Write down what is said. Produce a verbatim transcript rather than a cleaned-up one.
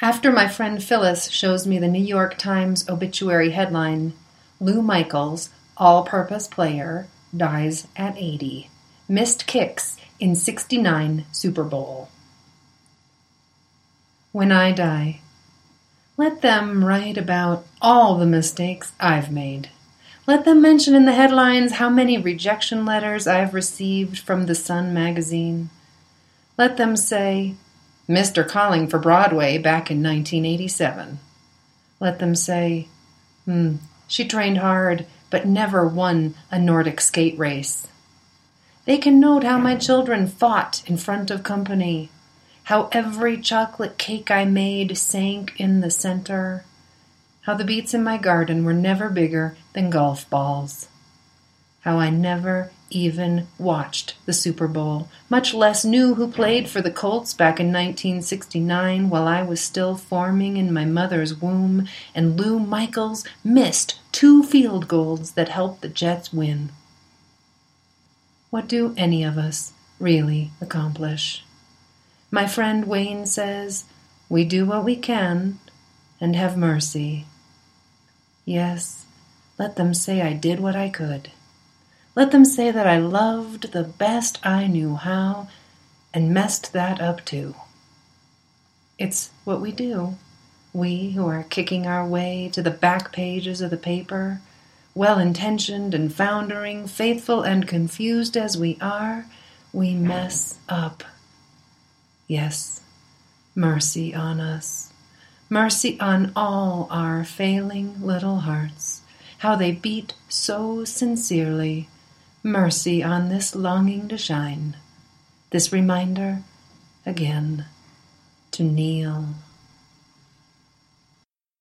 After my friend Phyllis shows me the New York Times obituary headline, Lou Michaels, all-purpose player, dies at eighty. Missed kicks in sixty-nine Super Bowl. When I die, let them write about all the mistakes I've made. Let them mention in the headlines how many rejection letters I've received from the Sun magazine. Let them say, Mister Calling for Broadway back in nineteen eighty-seven. Let them say, hmm, she trained hard but never won a Nordic skate race. They can note how my children fought in front of company, how every chocolate cake I made sank in the center, how the beets in my garden were never bigger than golf balls, how I never even watched the Super Bowl, much less knew who played for the Colts back in nineteen sixty-nine while I was still forming in my mother's womb, and Lou Michaels missed two field goals that helped the Jets win. What do any of us really accomplish? My friend Wayne says, we do what we can and have mercy. Yes, let them say I did what I could. Let them say that I loved the best I knew how and messed that up too. It's what we do, we who are kicking our way to the back pages of the paper, well-intentioned and foundering, faithful and confused as we are, we mess up. Yes, mercy on us. Mercy on all our failing little hearts, how they beat so sincerely. Mercy on this longing to shine, this reminder, again, to kneel.